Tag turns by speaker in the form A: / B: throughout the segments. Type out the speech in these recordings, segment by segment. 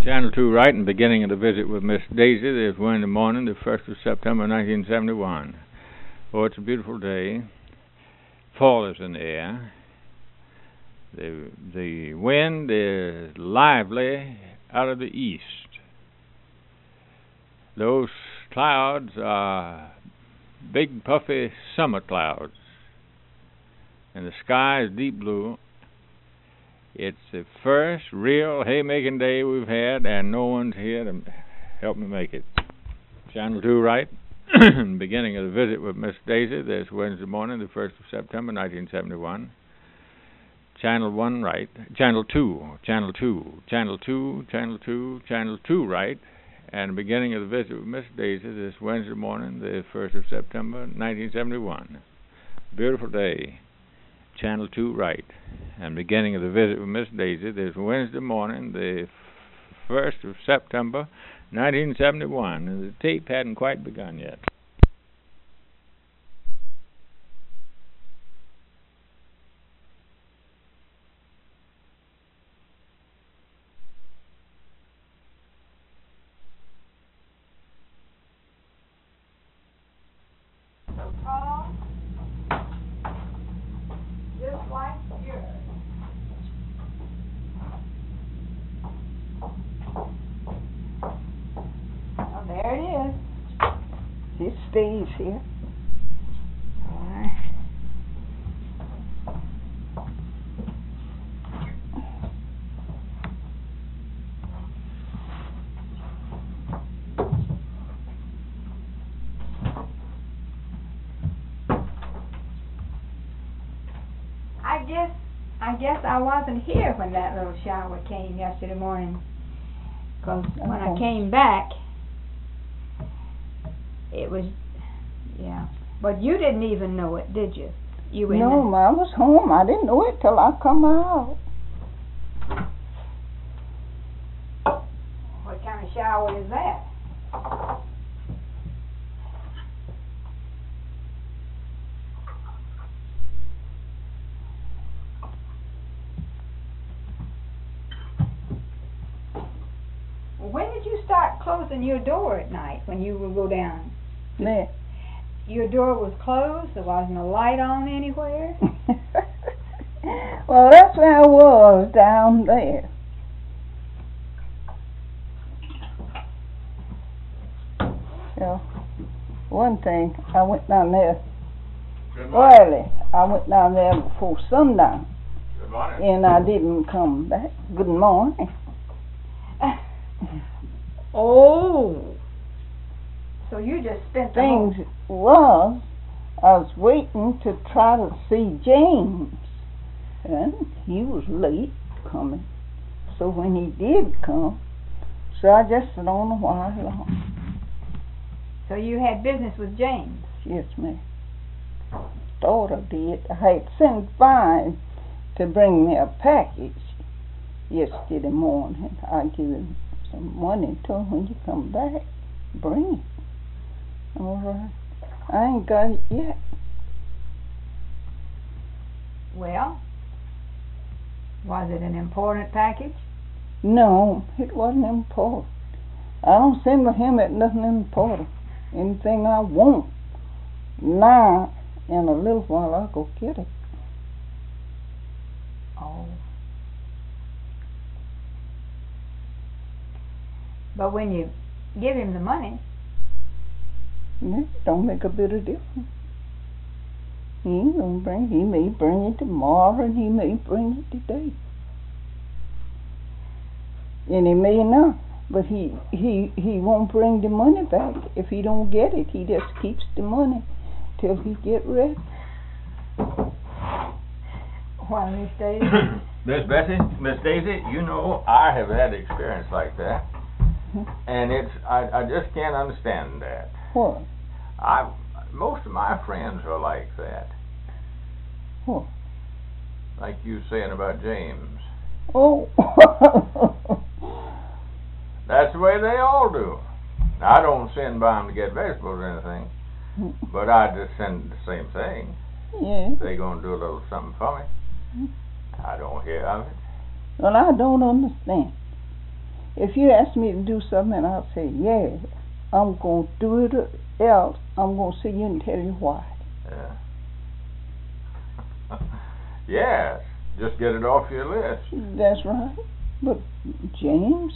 A: Channel 2 right and beginning of the visit with Miss Daisy this Wednesday morning, the 1st of September 1971. Oh, it's a beautiful day. Fall is in the air. The wind is lively out of the east. Those clouds are big, puffy summer clouds. And the sky is deep blue. It's the first real haymaking day we've had, and no one's here to help me make it. Channel 2 right, beginning of the visit with Miss Daisy this Wednesday morning, the 1st of September, 1971. Channel 1 right, Channel 2 right, and beginning of the visit with Miss Daisy this Wednesday morning, the 1st of September, 1971. Beautiful day. Channel 2 right, and beginning of the visit with Miss Daisy this Wednesday morning, the 1st of September, 1971. And the tape hadn't quite begun yet.
B: There it is. It stays here. All right. I guess I wasn't here when that little shower came yesterday morning. Because when I came back, it was, yeah. But you didn't even know it, did you?
C: No, I was home. I didn't know it till I come out.
B: What kind of shower is that? When did you start closing your door at night when you would go down?
C: Yeah.
B: Your door was closed? There wasn't a light on anywhere?
C: Well, that's where I was, down there. So, one thing, I went down there early. I went down there before sundown.
A: Good morning.
C: And I didn't come back. Good morning.
B: Oh, so you just spent the
C: things was I was waiting to try to see James, and he was late coming. So when he did come, so I just sat on a while longer.
B: So you had business with James?
C: Yes, ma'am. Thought I did. I had sent Vine to bring me a package yesterday morning. I give him some money to him when you come back. Bring it. All right. I ain't got it yet.
B: Well, was it an important package?
C: No, it wasn't important. I don't send with him at nothing important. Anything I want. Now, in a little while, I'll go get it.
B: Oh. But when you give him the money,
C: it don't make a bit of difference. He ain't gonna bring. He may bring it tomorrow, and he may bring it today, and he may not. But he won't bring the money back if he don't get it. He just keeps the money till he get ready.
B: Why, Miss Daisy?
A: Miss Daisy, you know I have had experience like that. And I just can't understand that.
C: What?
A: Most of my friends are like that.
C: What?
A: Like you saying about James.
C: Oh.
A: That's the way they all do. Now, I don't send by them to get vegetables or anything, but I just send the same thing.
C: Yeah.
A: They gonna do a little something for me. I don't hear of it.
C: Well, I don't understand. If you ask me to do something, I'll say, yeah, I'm going to do it, or else I'm going to see you and tell you why.
A: Yeah. Yes, just get it off your list.
C: That's right. But James,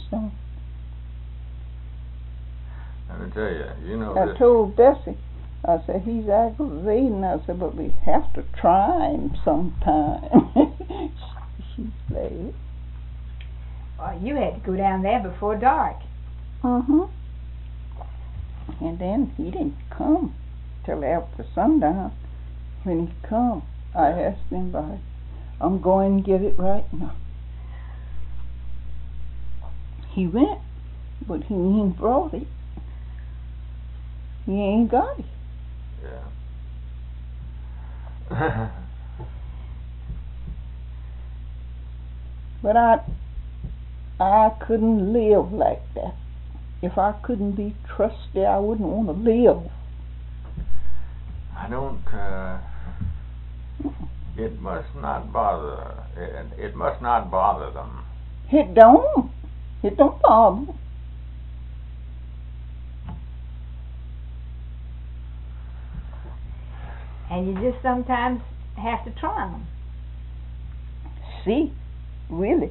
A: Let me tell you, you know
C: I
A: this.
C: told Bessie, I said, he's aggravating. I said, but we have to try him sometime. She said.
B: Well, you had to go down there before dark.
C: And then he didn't come till after sundown. When he come, I asked him about it. I'm going to get it right now. He went, but he ain't brought it. He ain't got it.
A: Yeah.
C: But I couldn't live like that. If I couldn't be trusted, I wouldn't want to live.
A: I don't, it must not bother, it must not bother them.
C: It don't bother me.
B: And you just sometimes have to try them.
C: See, really.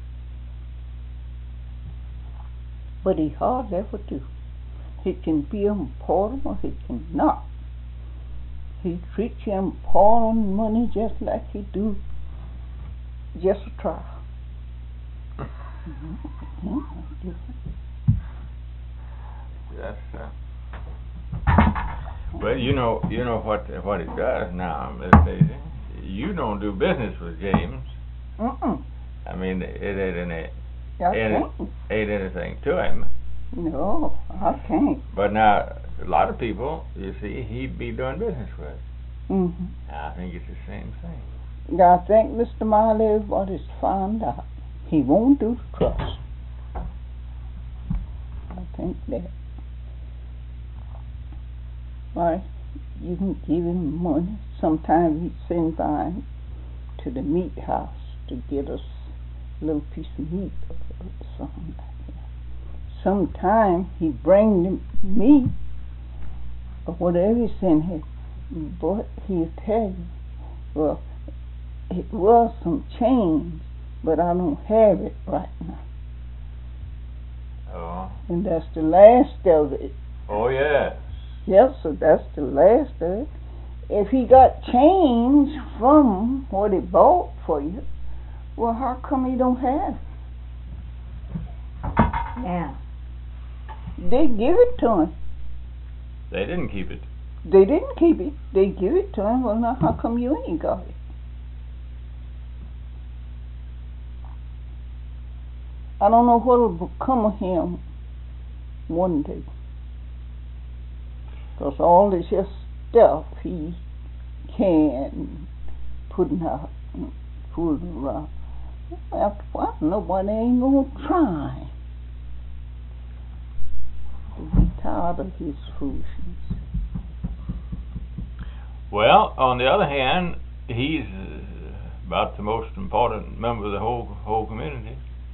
C: But he hardly ever do. He can be important or he can not. He treats you important money just like he do just a trial.
A: That's well, you know what it does now, Miss Daisy. You don't do business with James. I mean, it ain't anything to him.
C: No, I can't.
A: But now, a lot of people, you see, he'd be doing business with. I think it's the same thing.
C: I think Mr. Miley, what is found out, he won't do the trust. I think that. Why, you can give him money. Sometimes he'd send by to the meat house to get us a little piece of meat or something like that. Sometimes he'd bring them meat or whatever he sent him, but he'll tell you, well, it was some change, but I don't have it right now.
A: Oh.
C: And that's the last of it.
A: Oh, yes.
C: Yes, so that's the last of it. If he got change from what he bought for you, well, how come he don't have it?
B: Yeah.
C: They give it to him.
A: They didn't keep it.
C: They didn't keep it. They give it to him. Well, now how come you ain't got it? I don't know what will become of him one day. Because all this just stuff he can putting out and fooling around. After a while, nobody ain't gonna try. They'll be tired of his foolishness.
A: Well, on the other hand, he's about the most important member of the whole community.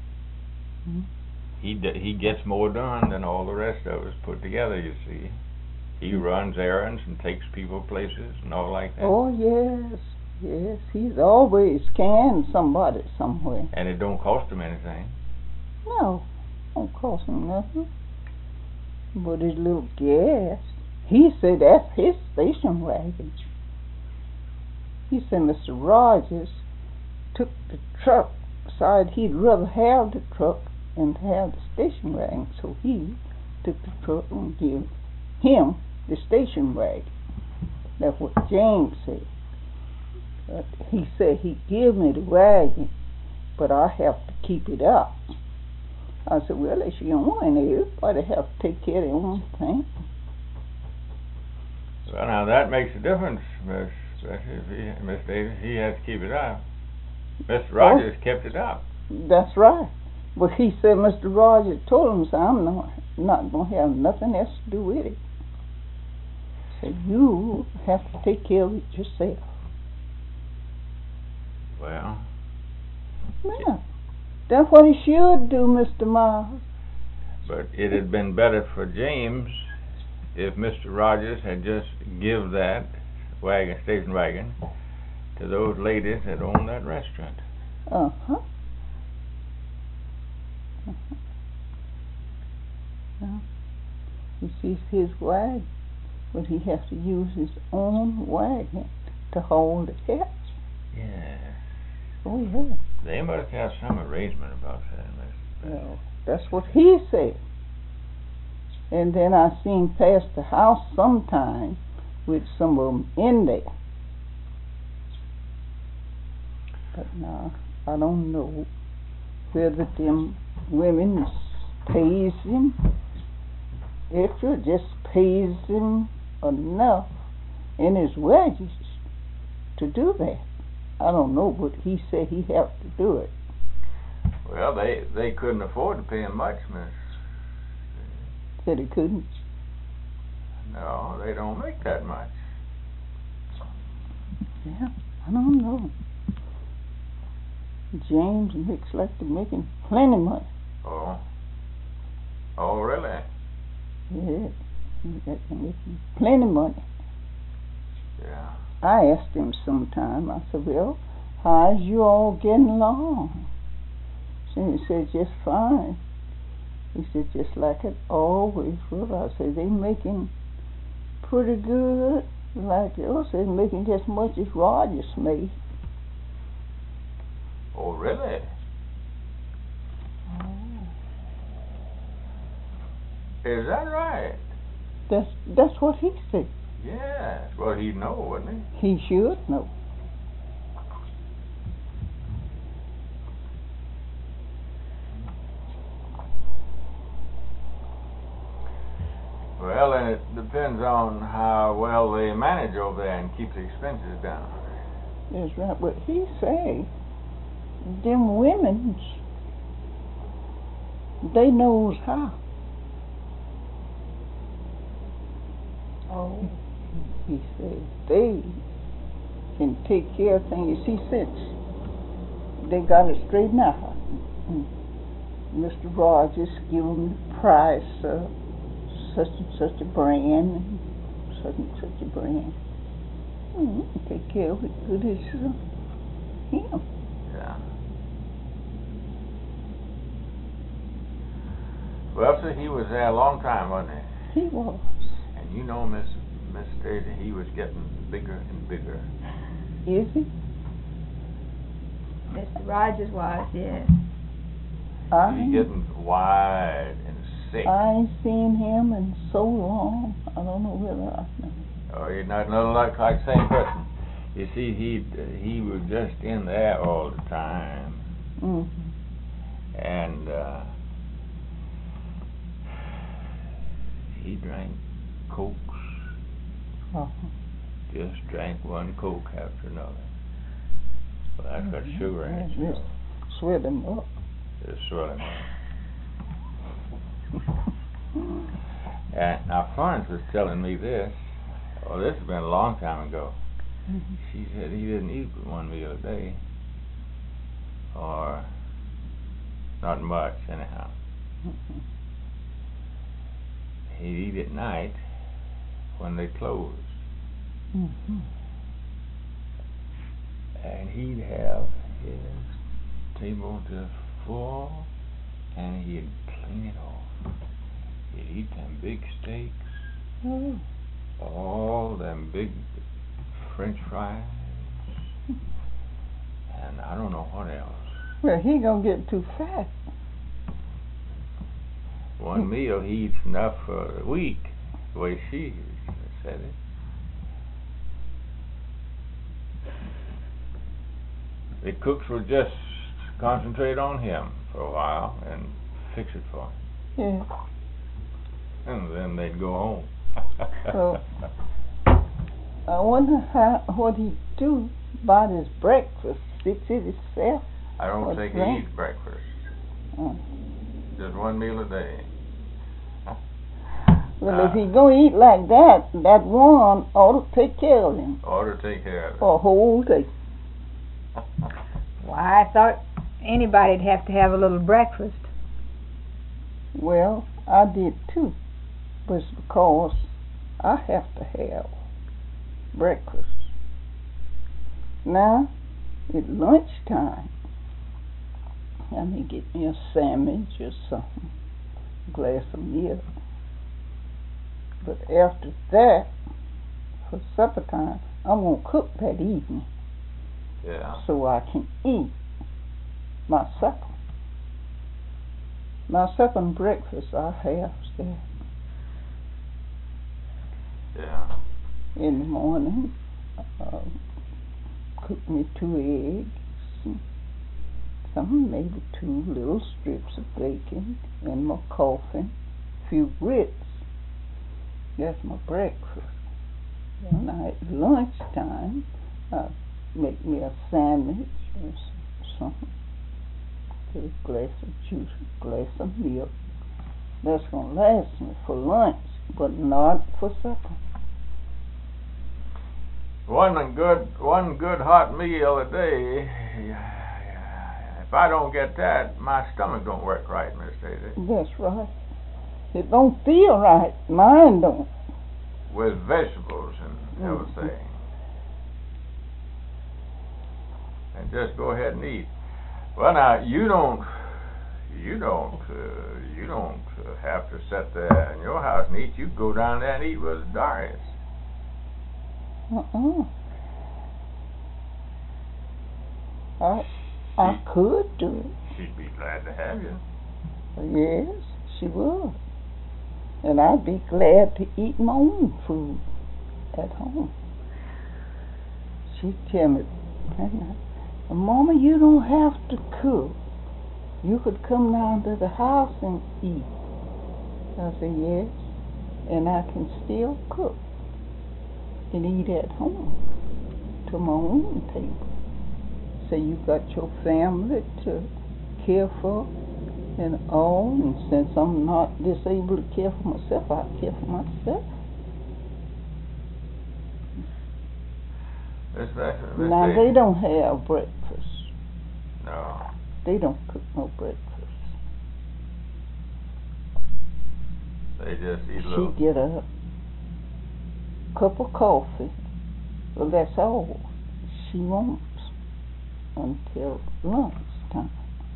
A: He gets more done than all the rest of us put together, you see. He runs errands and takes people places and all like that.
C: Oh, yes. Yes, he's always can somebody somewhere.
A: And it don't cost him anything.
C: No, don't cost him nothing. But his little gas, he said that's his station wagon. He said Mr. Rogers took the truck, decided he'd rather have the truck than to have the station wagon, so he took the truck and gave him the station wagon. That's what James said. But he said he'd give me the wagon, but I have to keep it up. I said, well, it's your own. Everybody have to take care of their own thing.
A: Well, now that makes a difference, Miss Davis. He has to keep it up. Mr. Rogers kept it up.
C: That's right. But he said Mr. Rogers told him, so I'm not going to have nothing else to do with it. So you have to take care of it yourself.
A: Well,
C: Yeah. That's what he should do, Mr. Miles.
A: But it had been better for James if Mr. Rogers had just give that station wagon to those ladies that owned that restaurant.
C: Uh-huh. Now, you see, his wagon, but he has to use his own wagon to hold the catch.
A: Yeah.
C: Oh, yeah.
A: They must have some arrangement about that.
C: Well, that's what he said. And then I seen past the house sometime with some of them in there. But now, I don't know whether them women pays him extra, just pays him enough in his wages to do that. I don't know, but he said he have to do it.
A: Well, they couldn't afford to pay him much, miss.
C: Said he couldn't.
A: No, they don't make that much.
C: Yeah, I don't know. James looks like they're making plenty money.
A: Oh. Oh, really?
C: Yeah, they're making plenty money.
A: Yeah.
C: I asked him sometime, I said, well, how's you all getting along? So he said, just fine. He said, just like it always was. I said, they making pretty good. Like yours, they're making just as much as Rogers made.
A: Oh, really?
C: Oh.
A: Is that right?
C: That's what he said.
A: Yes. Well, he'd know, wouldn't he?
C: He should know.
A: Well, and it depends on how well they manage over there and keep the expenses down.
C: That's right. But he say, them women's, they knows how.
B: Oh.
C: He said they can take care of things. He said they got it straightened out. Mr. Rogers give them the price of such and such a brand, and such a brand. Take care of it good as him.
A: Yeah. Well, so he was there a long time, wasn't
C: he? He was.
A: And you know, Miss Stacy, he was getting bigger and bigger.
C: Is he?
B: Mr. Rogers was, yes.
A: He's getting wide and sick.
C: I ain't seen him in so long. I don't know whether I know.
A: Oh, you're not like the same person. You see, he was just in there all the time.
C: Mm-hmm.
A: And he drank Cokes.
C: Uh-huh.
A: Just drank one Coke after another. Well, that's got sugar in it.
C: Just swell him up.
A: Just swell him up. And now Florence was telling me this. Oh, this has been a long time ago.
C: Mm-hmm.
A: She said he didn't eat but one meal a day. Or not much, anyhow.
C: Mm-hmm.
A: He'd eat at night when they closed.
C: Mm-hmm.
A: And he'd have his table just full, and he'd clean it off. He'd eat them big steaks, all them big French fries, and I don't know what else.
C: Well, he gonna get too fat.
A: One meal he eats enough for a week, the way she said it. The cooks would just concentrate on him for a while and fix it for him.
C: Yeah.
A: And then they'd go home.
C: So, I wonder what he do about his breakfast. Fix it himself?
A: I don't think he eats breakfast.
C: Oh.
A: Just one meal a day.
C: Well, if he gonna eat like that, that one ought to take care of him.
A: Ought to take care of it.
C: For a whole day.
B: Why, I thought anybody'd have to have a little breakfast.
C: Well, I did too, but it's because I have to have breakfast. Now, at lunchtime, I may get me a sandwich or something, a glass of milk. But after that, for supper time, I'm going to cook that evening.
A: Yeah.
C: So I can eat my supper. My supper and breakfast I have that.
A: Yeah.
C: In the morning, cook me 2 eggs, and some maybe 2 little strips of bacon, and my coffee, a few grits. That's my breakfast. And at lunchtime, I make me a sandwich or something, with a glass of juice, a glass of milk. That's going to last me for lunch, but not for supper.
A: One good hot meal a day. If I don't get that, my stomach don't work right, Miss Daisy.
C: That's right. It don't feel right. Mine don't.
A: With vegetables and everything. And just go ahead and eat. Well, now you don't have to sit there in your house and eat. You can go down there and eat with Doris.
C: I could do it.
A: She'd be glad to have you.
C: Yes, she would. And I'd be glad to eat my own food at home. She'd tell me, Mama, you don't have to cook. You could come down to the house and eat. I said, yes, and I can still cook and eat at home to my own table. So you got your family to care for and all, and since I'm not disabled to care for myself, I care for myself. Now they don't have breakfast.
A: No.
C: They don't cook no breakfast.
A: They just eat a little.
C: She get a cup of coffee. Well, that's all she wants until lunchtime.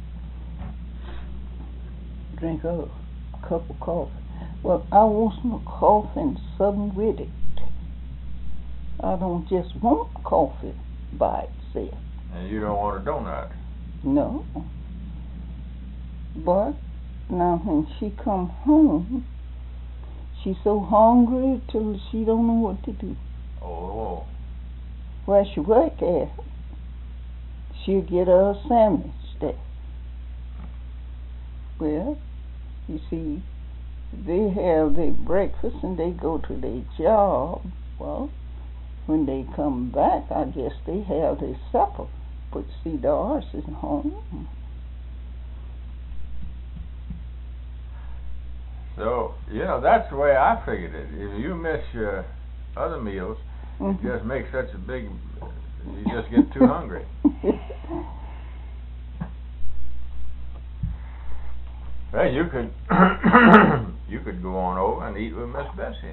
C: Drink a cup of coffee. Well, I want some coffee and something with it. I don't just want coffee by itself.
A: And you don't want a donut?
C: No. But now when she come home, she's so hungry till she don't know what to do.
A: Oh.
C: Where she work at, she'll get her a sandwich there. Well, you see, they have their breakfast and they go to their job. Well, when they come back, I guess they have their supper. But see, Doris is home.
A: So, that's the way I figured it. If you miss your other meals, it just makes such a big, you just get too hungry. Well, you could go on over and eat with Miss Bessie.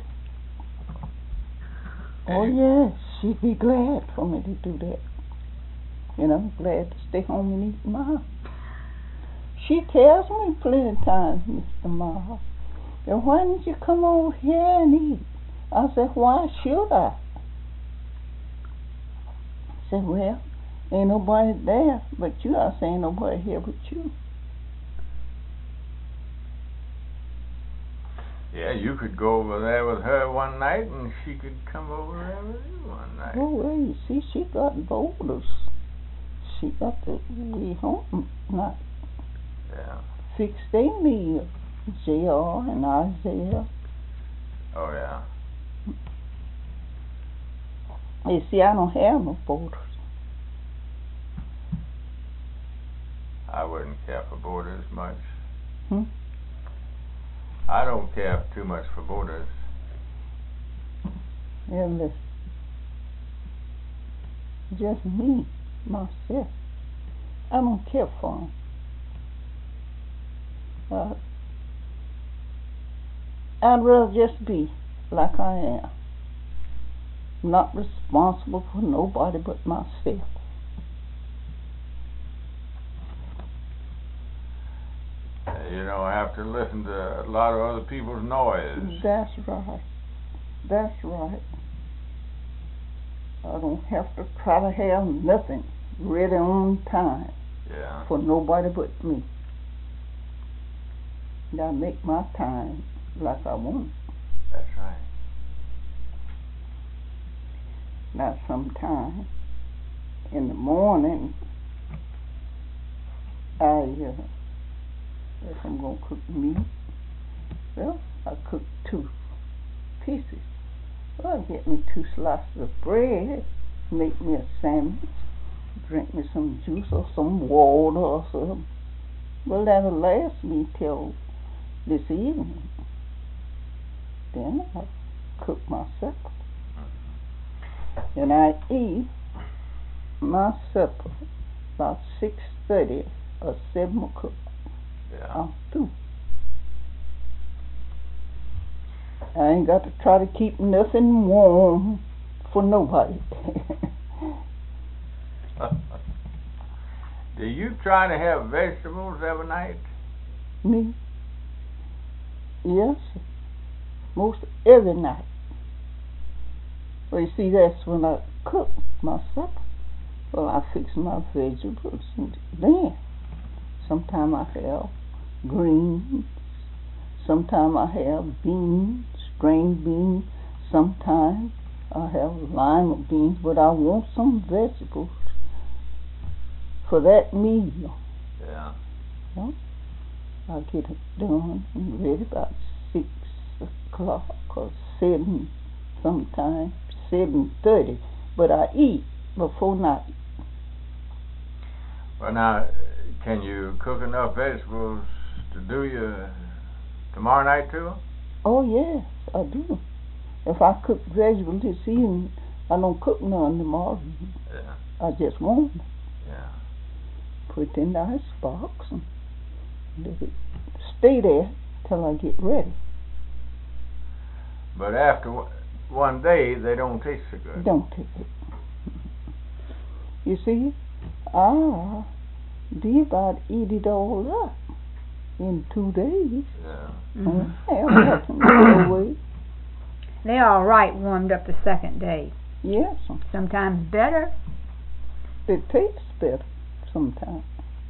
C: Oh yes, she'd be glad for me to do that. And I'm glad to stay home and eat Ma. She tells me plenty of times, Mr. Ma, and why didn't you come over here and eat? I said, why should I? I said, well, ain't nobody there but you. I said, ain't nobody here but you.
A: Yeah, you could go over there with her one night, and she could come over there with you one night.
C: Oh, well, you see, she got boulders. She got to be home, not fix their meal. J.R. and Isaiah.
A: Oh, yeah.
C: You see, I don't have no boulders.
A: I wouldn't care for borders much. I don't care too much for borders.
C: Yeah, listen. Just me, myself. I don't care for them. I'd rather just be like I am, not responsible for nobody but myself.
A: You don't have to listen to a lot of other people's noise.
C: That's right. That's right. I don't have to try to have nothing ready on time for nobody but me. I make my time like I want.
A: That's right.
C: Now sometime in the morning, if I'm going to cook meat, well, I cook 2 pieces. Well, I get me 2 slices of bread, make me a sandwich, drink me some juice or some water or something. Well, that'll last me till this evening. Then I cook my supper. And I eat my supper about 6:30 or 7 o'clock. I'm through. I ain't got to try to keep nothing warm for nobody.
A: Do you try to have vegetables every night?
C: Me? Yes, most every night. Well, you see, that's when I cook my supper. Well, I fix my vegetables, and then sometimes I have greens, sometimes I have beans, string beans, sometimes I have lima beans, but I want some vegetables for that meal.
A: Yeah.
C: Well, I get it done and ready about 6 o'clock or 7, sometimes 7:30, but I eat before night.
A: Well, now, can you cook enough vegetables to do you tomorrow night too?
C: Oh yes, I do. If I cook vegetables this evening, I don't cook none tomorrow.
A: Yeah.
C: I just want them.
A: Yeah.
C: Put it in the ice box and let it stay there till I get ready.
A: But after one day, they don't taste so good.
C: Don't taste it. You see, I did about eat it all up in 2 days.
A: Yeah.
B: They're all right warmed up the second day.
C: Yes.
B: Sometimes better.
C: It tastes better sometimes.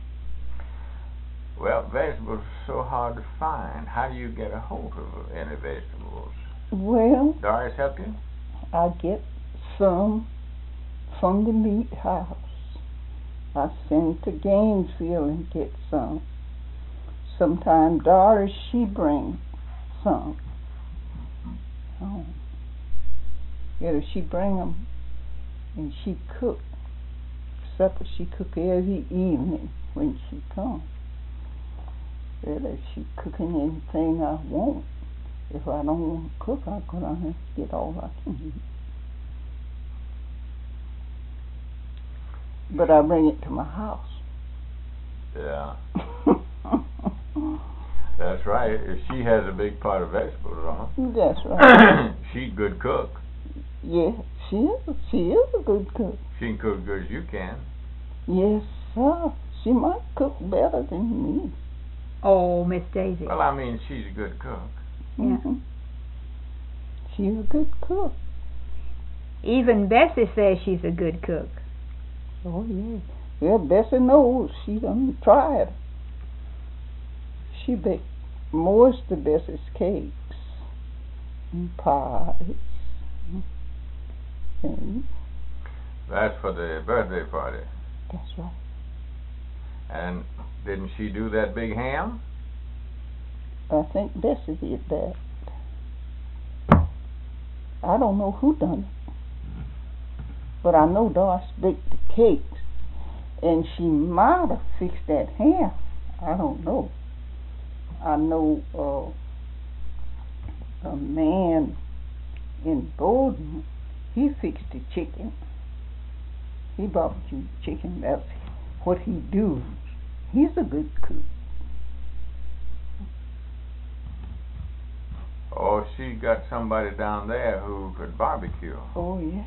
A: Well, vegetables are so hard to find. How do you get a hold of any vegetables?
C: Well,
A: Doris help you?
C: I get some from the meat house. I send to Gainesville and get some. Sometimes Doris, she brings some. Oh. Yeah, she bring them and she cook supper. She cook every evening when she comes. Well, if she cooking anything I want, if I don't want to cook, I go down and get all I can eat. But I bring it to my house.
A: Yeah. That's right. If she has a big pot of vegetables on.
C: That's right.
A: She's a good cook.
C: Yeah, she is. She is a good cook.
A: She can cook as good as you can.
C: Yes, sir. She might cook better than me.
B: Oh, Miss Daisy.
A: Well, I mean, she's a good cook.
B: Yeah.
C: Mm-hmm. She's a good cook.
B: Even Bessie says she's a good cook.
C: Oh, yeah. Well, Bessie knows. She done tried. She baked most of Bessie's cakes and pies. And
A: that's for the birthday party.
C: That's right.
A: And didn't she do that big ham?
C: I think Bessie did that. I don't know who done it. But I know Doris baked the cakes. And she might have fixed that ham. I don't know. I know a man in Bowden, he fixed the chicken. He barbecued chicken. That's what he do. He's a good cook.
A: Oh, she got somebody down there who could barbecue.
C: Oh, yeah.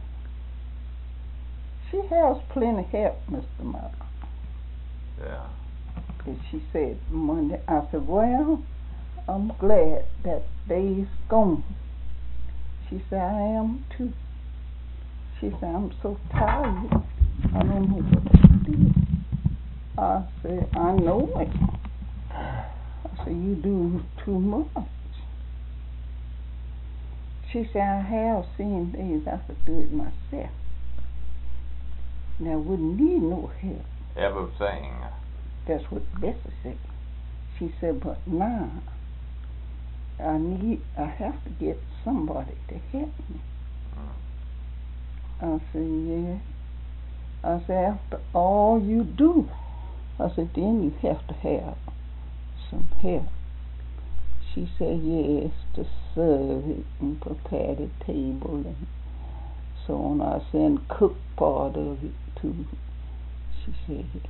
C: She has plenty help, Mr. Mother.
A: Yeah.
C: And she said Monday, I said, well, I'm glad that day's gone. She said, I am too. She said, I'm so tired. I don't know what to do. I said, I know it. I said, you do too much. She said, I have seen days I could do it myself. And I wouldn't need no help.
A: Everything.
C: That's what Bessie said. She said, but now I have to get somebody to help me. I said, yeah. I said, after all you do, I said, then you have to have some help. She said, yes, to serve it and prepare the table and so on. I said, and cook part of it too. She said, yes.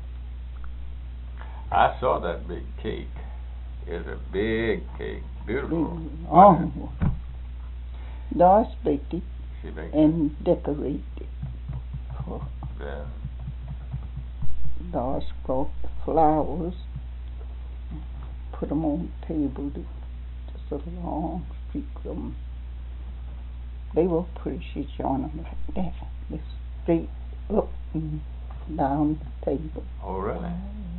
A: I saw that big cake. It's a big cake. Beautiful.
C: Oh. Doris baked it
A: She baked
C: and decorated it.
A: Yeah.
C: Doris brought the flowers, put them on the table, just a long streak of them. They were pretty. She joined them like that, just straight up and down the table.
A: Oh, really?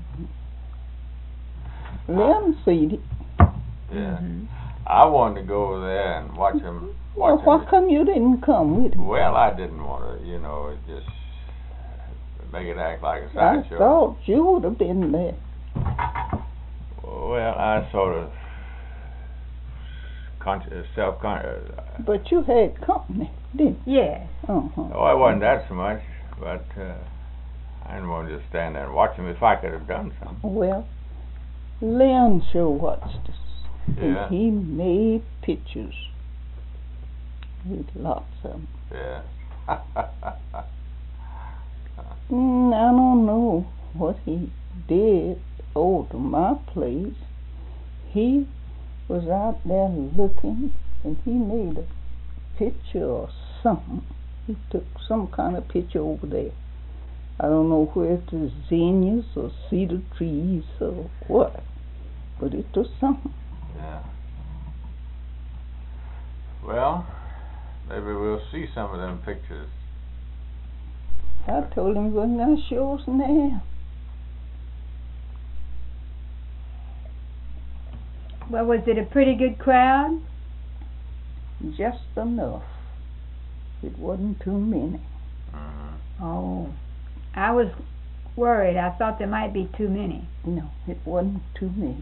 C: Let them see it.
A: Yeah. I wanted to go over there and watch him.
C: Well, why come you didn't come with him?
A: Well, I didn't want to, just make it act like a
C: I
A: sideshow.
C: thought you would have been there.
A: Well, I sort of self-conscious.
C: But you had company, didn't you?
B: Yeah.
C: Uh-huh.
A: Oh, it wasn't that so much, but I didn't want to just stand there and watch him if I could have done something.
C: Well, Leon sure watched us.
A: Yeah.
C: And he made pictures with lots of them.
A: Yeah.
C: I don't know what he did over to my place. He was out there looking, and he made a picture or something. He took some kind of picture over there. I don't know where it was, zinnias or cedar trees or what, but it was something.
A: Yeah. Well, maybe we'll see some of them pictures.
C: I told him he wasn't going to show us now.
B: Well, was it a pretty good crowd?
C: Just enough. It wasn't too many.
A: Mm-hmm.
B: Oh, I was worried. I thought there might be too many.
C: No, it wasn't too many.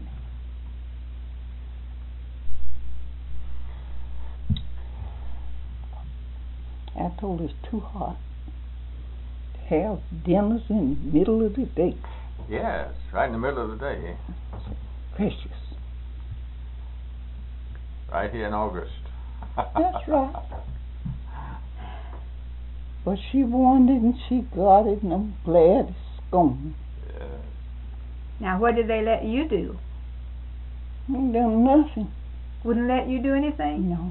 C: I told her it's too hot to have dinners in the middle of the day.
A: Yes, right in the middle of the day.
C: Precious.
A: Right here in August.
C: That's right. But she wanted and she got it, and I'm glad it's gone.
A: Yeah.
B: Now, what did they let you do?
C: Ain't done nothing.
B: Wouldn't let you do anything?
C: No.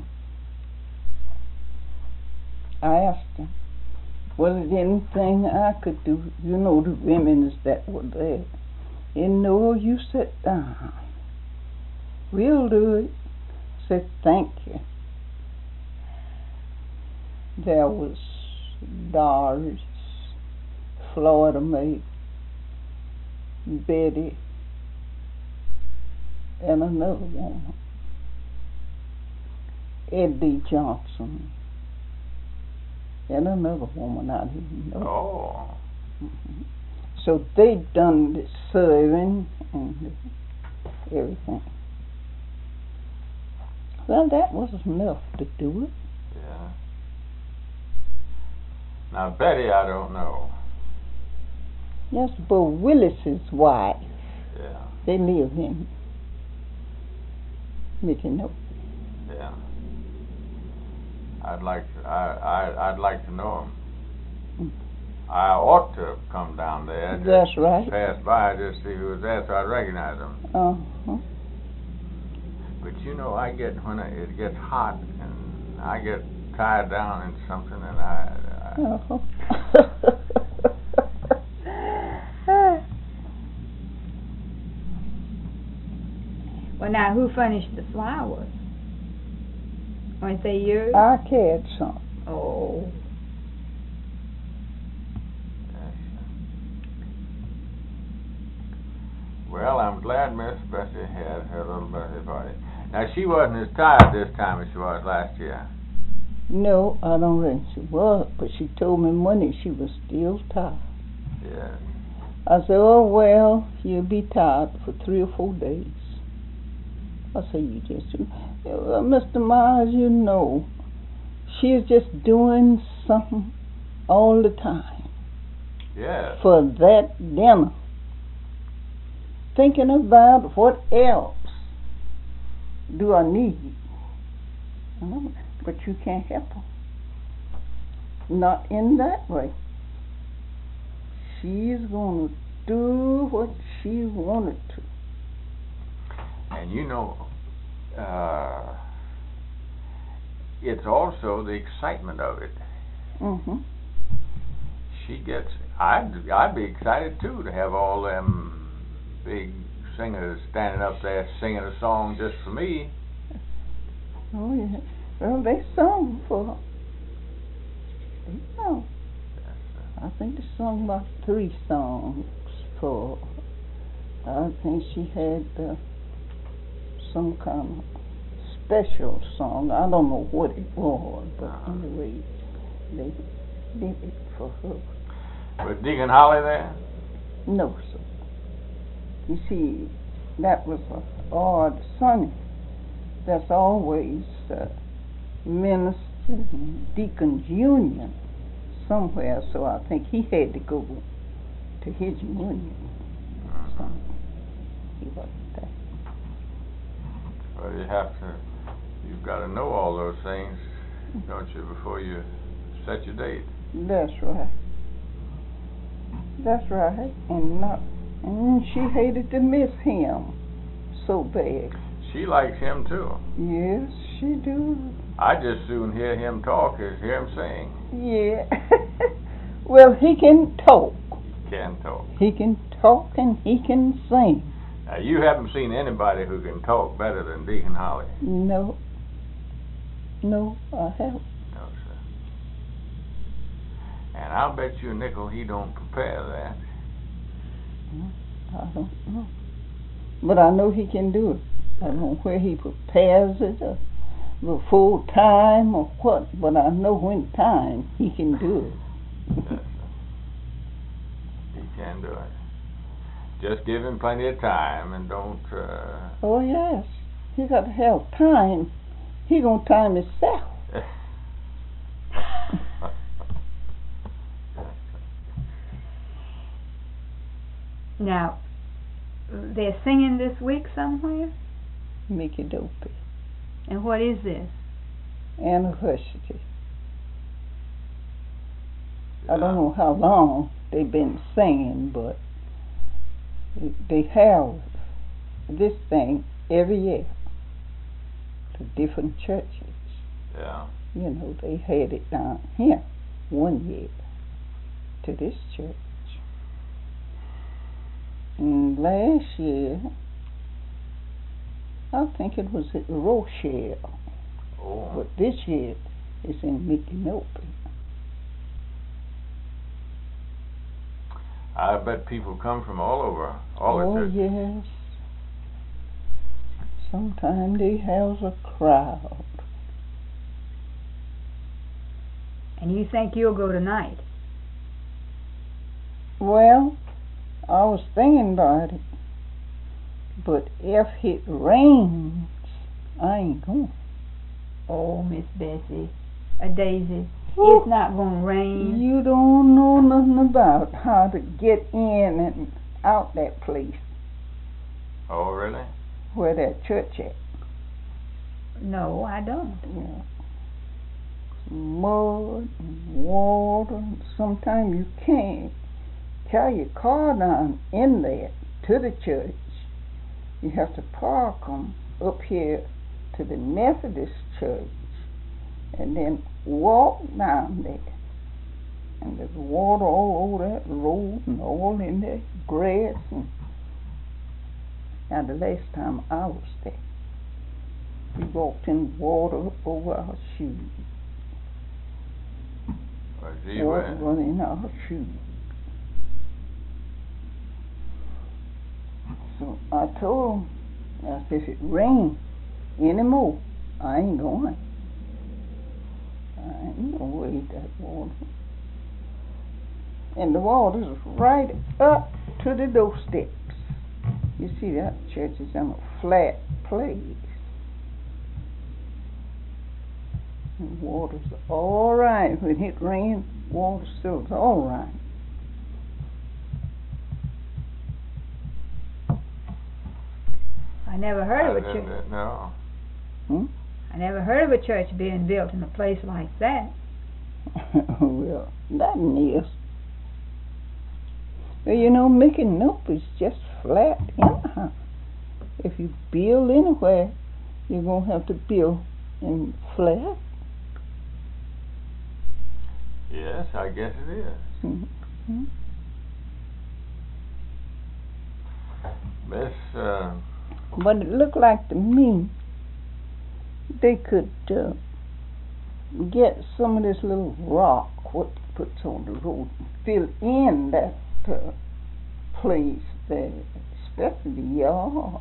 C: I asked him, was there anything I could do? You know the women that were there. And no, you sit down. We'll do it. Said thank you. There was Doris, Florida maid, Betty, and another woman, Eddie Johnson, and another woman I didn't know.
A: Oh.
C: Mm-hmm. So they done the serving and everything. Well, that was enough to do it.
A: Yeah. Now, Betty, I don't know.
C: That's Bo Willis's wife.
A: Yeah.
C: They live in Michigan.
A: Yeah. I'd like to know him. I ought to have come down there.
C: That's right.
A: Pass by just see who was there so I'd recognize them.
C: Uh-huh.
A: But you know, I get when it gets hot and I get tied down in something and
C: Uh-huh.
B: Well, now, who furnished the flowers? Weren't they yours?
C: I cared some.
B: Oh.
A: Well, I'm glad Miss Bessie had her little birthday party. Now, she wasn't as tired this time as she was last year.
C: No, I don't reckon she was, but she told me Monday she was still tired.
A: Yes.
C: I said, oh, well, you'll be tired for 3 or 4 days. I said, you just, Mr. Myers, you know, she's just doing something all the time.
A: Yes.
C: For that dinner. Thinking about what else do I need. But you can't help her. Not in that way. She's going to do what she wanted to.
A: And you know, it's also the excitement of it.
C: Mm-hmm.
A: She gets, I'd be excited too to have all them big singers standing up there singing a song just for me.
C: Oh, yeah. Well, they sung for her. They sung. I think they sung about 3 songs for her. I think she had some kind of special song. I don't know what it was, but anyway, they did it for her.
A: Was Deacon Holly there?
C: No, sir. You see, that was a odd Sunday. That's always minister and deacon's union somewhere, so I think he had to go to his union. So he wasn't there.
A: Well, you've got to know all those things, don't you, before you set your date.
C: That's right. That's right. And she hated to miss him so bad.
A: She likes him too.
C: Yes, she do.
A: I just soon hear him talk as hear him sing.
C: Yeah. Well, he can talk.
A: He can talk.
C: He can talk and he can sing.
A: Now, you haven't seen anybody who can talk better than Deacon Holly.
C: No. No, I haven't.
A: No, sir. And I'll bet you a nickel he don't prepare that.
C: I don't know. But I know he can do it. I don't know where he prepares it or before time or what, but I know when time he can do it.
A: Yes, sir. He can do it. Just give him plenty of time and don't...
C: Oh, yes. He got to have time. He gonna time himself.
B: Now, they're singing this week somewhere?
C: Mickey Dopey.
B: And what is this?
C: Anniversary. I don't know how long they've been singing, but they have this thing every year to different churches.
A: Yeah.
C: You know, they had it down here one year to this church. And last year, I think it was at Rochelle.
A: Oh.
C: But this year, it's in Micanopy.
A: I bet people come from all over, all the churches.
C: Oh, yes. Sometimes they have a crowd.
B: And you think you'll go tonight?
C: Well, I was thinking about it, but if it rains, I ain't going.
B: Oh, Miss Bessie, Daisy, it's not going to rain.
C: You don't know nothing about how to get in and out that place.
A: Oh, really?
C: Where that church at.
B: No, I don't.
C: Yeah. mud and water, and sometimes you can't carry your car down in there to the church. You have to park them up here to the Methodist church and then walk down there. And there's water all over that road and all in there, grass. And now the last time I was there, we walked in water over our shoes. Water running our shoes. So I told him, I said, if it rains anymore, I ain't going. I ain't gonna wade that water. And the water's right up to the doorsteps. You see, that church is in a flat place. And water's all right. When it rains, water still's all right.
B: I never heard of a church.
A: No.
B: I never heard of a church being built in a place like that.
C: Well, that is. Well, you know, making up is just flat anyhow. If you build anywhere, you're going to have to build in flat.
A: Yes, I guess it is.
C: Mm-hmm.
A: Miss,
C: But it looked like to me they could get some of this little rock what puts on the road and fill in that place there, especially the yard.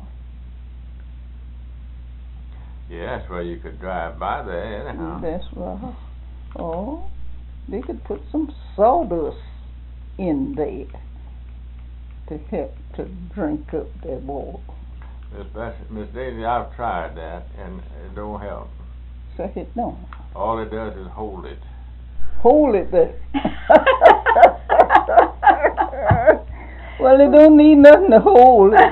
A: yes, well, you could drive by there anyhow.
C: That's right. Oh, they could put some sawdust in there to help to drink up that water.
A: Miss Daisy, I've tried that, and it don't help.
C: So it don't.
A: All it does is hold it.
C: Hold it there. Well, it don't need nothing to hold it.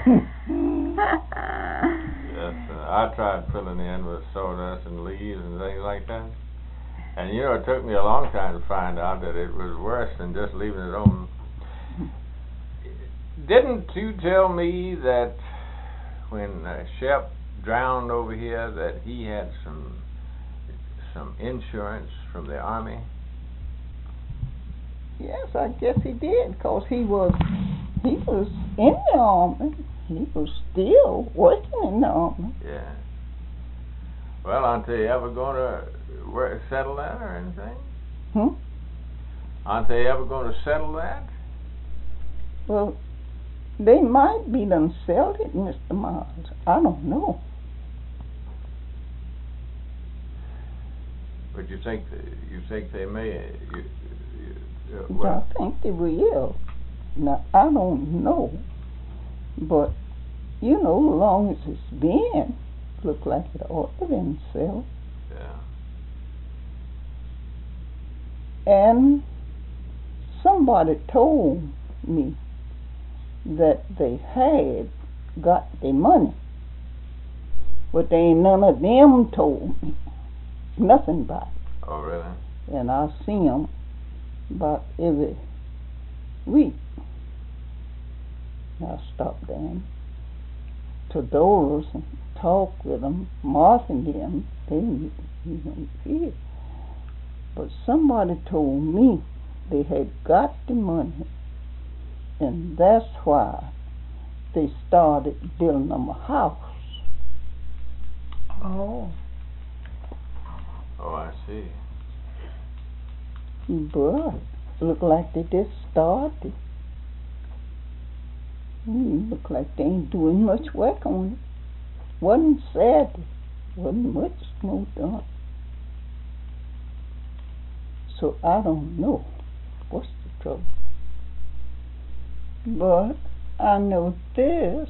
A: Yes, I tried filling in with sawdust and leaves and things like that. And you know, it took me a long time to find out that it was worse than just leaving it on. Didn't you tell me that when Shep drowned over here that he had some insurance from the Army?
C: Yes, I guess he did, because he was in the Army. He was still working in the Army.
A: Yeah. Well, aren't they ever going to settle that or anything? Aren't they ever going to settle that?
C: Well, they might be done settled it, Mr. Miles. I don't know.
A: But you think they may?
C: I think they will. Now, I don't know, but you know, as long as it's been, look like it ought to been settled.
A: Yeah.
C: And somebody told me that they had got their money, but they ain't none of them told me nothing about it.
A: Oh, really?
C: And I see them about every week. I stop down to Doris and talk with them, Martha and them. They don't here. But somebody told me they had got the money, and that's why they started building them a house.
B: Oh.
A: Oh, I see.
C: But look like they just started. Look like they ain't doing much work on it. Wasn't sad. Wasn't much more done. So I don't know what's the trouble. But I know this.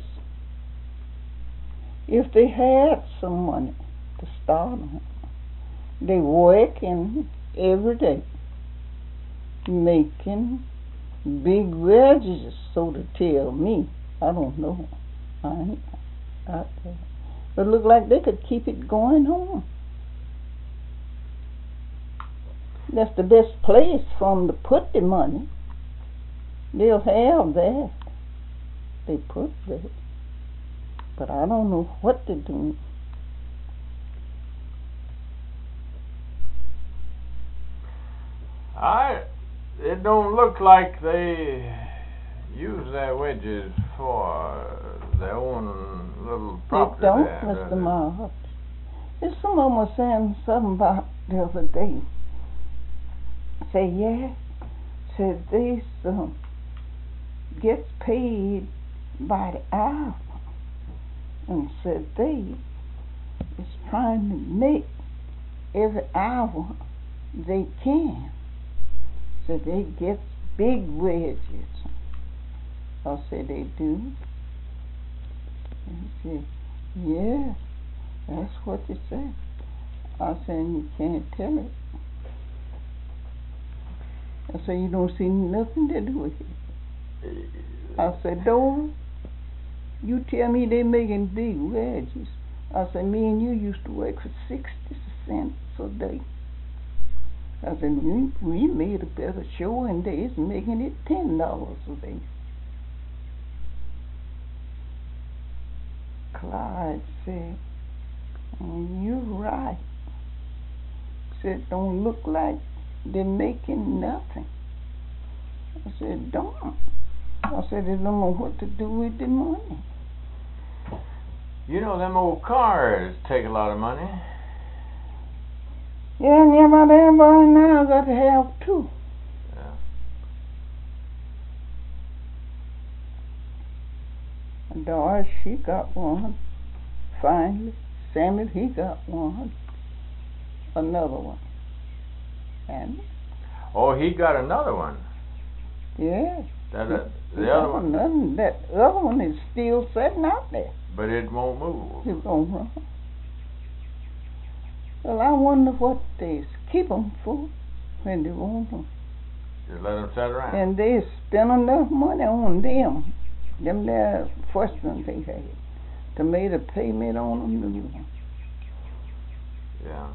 C: If they had some money to start on, they working every day, making big wages, so to tell me. I don't know. I ain't out there. But it look like they could keep it going on. That's the best place for them to put the money. They'll have that. They put that. But I don't know what they're doing.
A: It don't look like they use their wages for their own little property.
C: They don't,
A: there,
C: Mr. Mark. There's someone was saying something about the other day. Say, yeah. Said this gets paid by the hour. And said they is trying to make every hour they can. So they get big wages. I said, they do? And he said, yeah, that's what they say. I said, you can't tell it. I said, you don't see nothing to do with it. I said, no, you tell me they making big wages. I said, me and you used to work for 60 cents a day. I said, we made a better show and they's making it $10 a day. Clyde said, you're right. Said, don't look like they're making nothing. I said, don't. I said, they don't know what to do with the money.
A: You know, them old cars take a lot of money.
C: Yeah, and about everybody now got to have two.
A: Yeah.
C: Doris, she got one. Finally, Samuel, he got one. Another one. And
A: oh, he got another one.
C: Yes.
A: The other one.
C: That other one is still sitting out there.
A: But it won't move.
C: It won't run. Well, I wonder what they keep them for when they won't run.
A: Just let them sit around.
C: And they spend enough money on them. Them there first ones they had to make a payment on them new ones.
A: Yeah.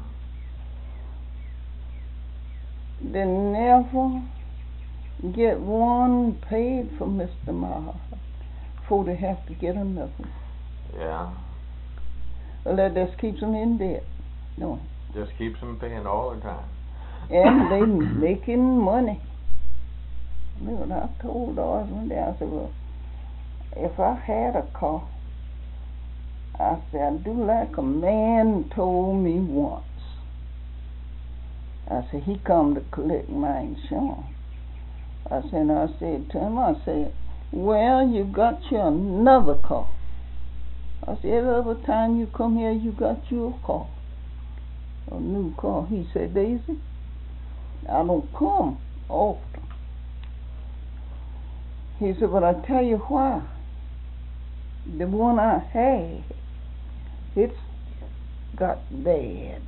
C: They never get one paid for Mr. Maher before they have to get another one.
A: Yeah.
C: Well, that just keeps them in debt. No.
A: Just keeps them paying all the time.
C: And they making money. You know what I told Doris one day? I said, well, if I had a car, I said, I'd do like a man told me once. I said, he come to collect my insurance. I said to him, I said, well, you got you another car. I said, every other time you come here, you got you a car. A new car. He said, Daisy, I don't come often. He said, but I tell you why. The one I had, it's got bad.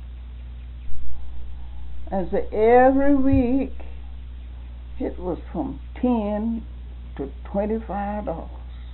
C: I said, every week, it was from $10 to $25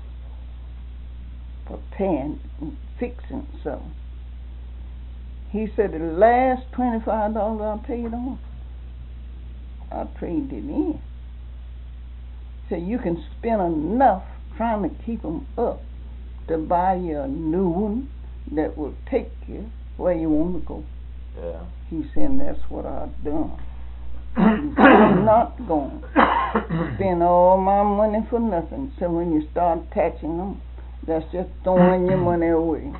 C: for paying and fixing something. He said, the last $25 I paid on, I traded it in. So you can spend enough trying to keep them up to buy you a new one that will take you where you want to go.
A: Yeah.
C: He said, that's what I've done. I'm not going to spend all my money for nothing. So when you start attaching them, that's just throwing your money away.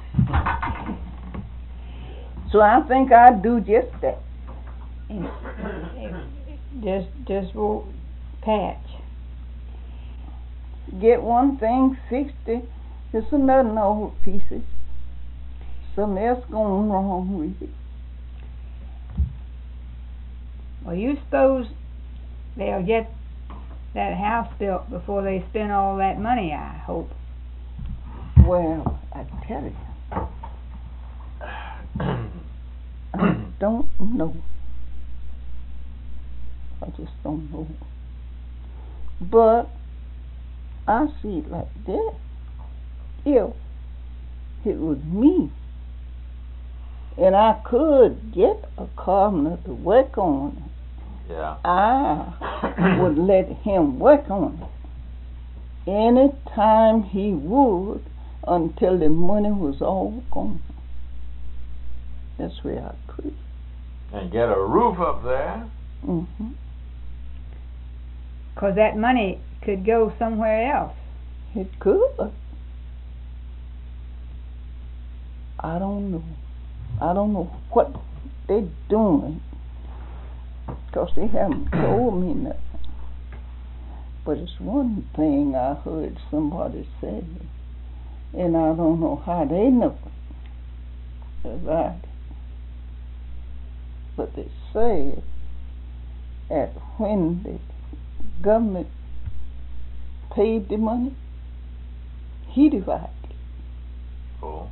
C: So I think I'd do just that.
B: Just patch.
C: Get one thing fixed. There's another old pieces. Something else going wrong with it.
B: Well, you suppose they'll get that house built before they spend all that money, I hope.
C: Well, I tell you, I don't know. I just don't know. But I see it like this. If it was me, and I could get a carpenter to work on it,
A: Yeah.
C: I would let him work on it any time he would until the money was all gone. That's where I put it.
A: And get a roof up there.
C: Mm-hmm.
B: 'Cause that money could go somewhere else.
C: It could. I don't know. I don't know what they're doing, 'cause they haven't told me nothing. But it's one thing I heard somebody say, and I don't know how they know about it. But they say that when the government paid the money, he divided it.
A: Cool.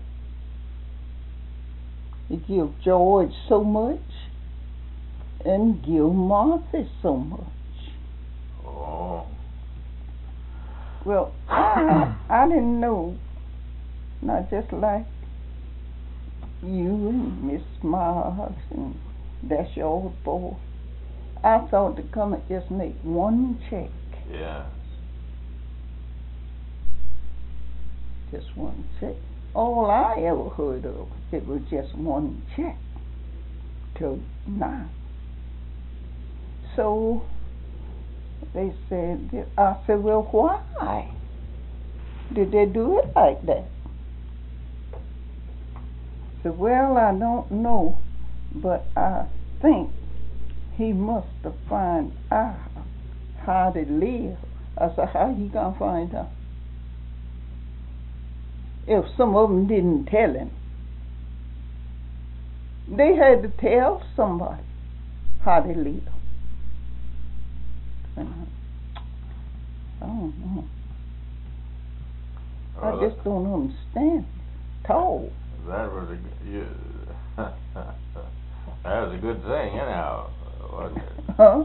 C: He give George so much and give Martha so much.
A: Oh.
C: Well, I didn't know, not just like you and Miss Miles and that's your old boy. I thought the government just make one check.
A: Yeah.
C: Just one check. All I ever heard of, it was just one check till now. So they said, I said, well, why did they do it like that? I said, well, I don't know, but I think he must have found out how to live. I said, how he gonna find out? If some of them didn't tell him, they had to tell somebody how to live. And I don't know. I just don't understand it at all.
A: That was that was a good thing, anyhow, wasn't it?
C: Huh?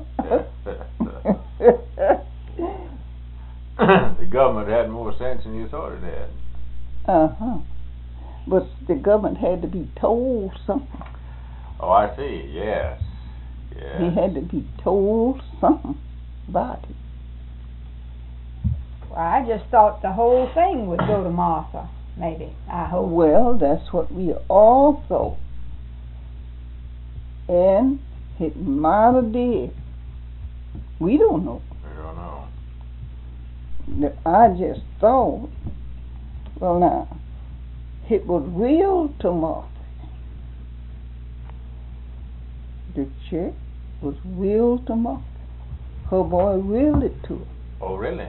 A: The government had more sense than you thought it had.
C: Uh-huh. But the government had to be told something.
A: Oh, I see. Yes. Yes.
C: He had to be told something about it.
B: Well, I just thought the whole thing would go to Martha, maybe, I hope.
C: Well, that's what we all thought. And it might have did. We don't know.
A: We don't know.
C: I just thought, well now, it was willed to Martha. The check was willed to Martha. Her boy willed it to her.
A: Oh, really?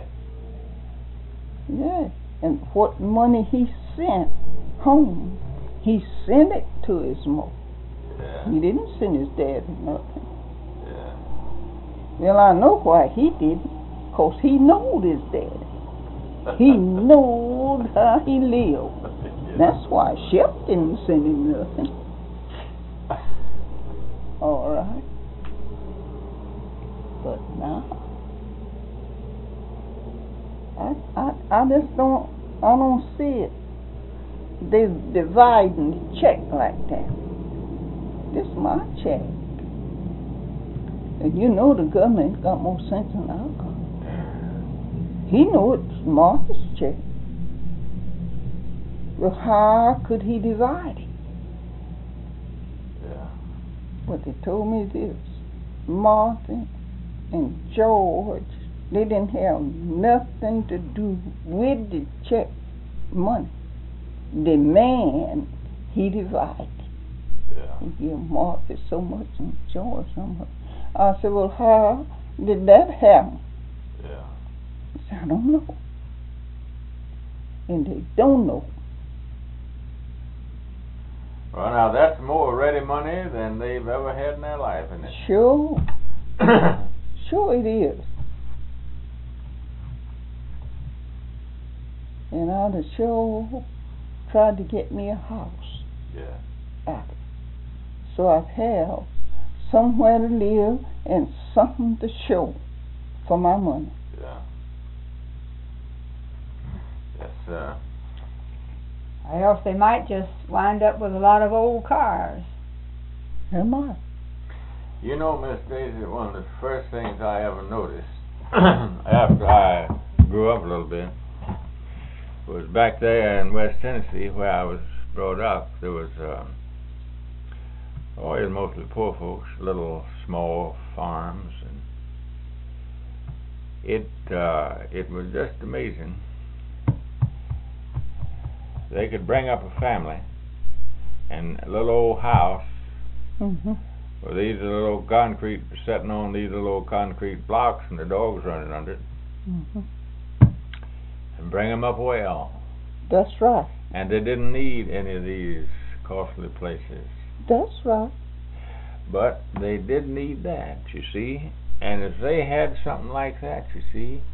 C: Yeah. And what money he sent home, he sent it to his mother.
A: Yeah.
C: He didn't send his dad nothing.
A: Yeah.
C: Well, I know why he didn't, 'cause he knowed his daddy. He knowed how he lived.
A: Yeah.
C: That's why Shep didn't send him nothing. All right. But now, I just don't see it. They dividing the check like that. This is my check. And you know the government got more sense than I got. He knew it's Martha's check. Well, how could he divide it?
A: Yeah.
C: But they told me this. Martha and George, they didn't have nothing to do with the check money. The man, he divided.
A: Yeah.
C: He gave Martha so much and George so much. I said, well, how did that happen?
A: Yeah.
C: He said, I don't know. And they don't know.
A: Well, now that's more ready money than they've ever had in their life, isn't it?
C: Sure. Sure it is. And I'd have sure tried to get me a house
A: Yeah.
C: out of it. So I'd have somewhere to live and something to show for my money.
A: Yeah. Yes,
B: Or else they might just wind up with a lot of old cars.
C: Am I?
A: You know, Miss Daisy, one of the first things I ever noticed after I grew up a little bit was back there in West Tennessee where I was brought up. There was always mostly poor folks, little small farms, and it was just amazing. They could bring up a family and a little old house with these little concrete, sitting on these little concrete blocks, and the dogs running under it, and bring them up well.
C: That's right.
A: And they didn't need any of these costly places.
C: That's right.
A: But they did need that, you see. And if they had something like that, you see,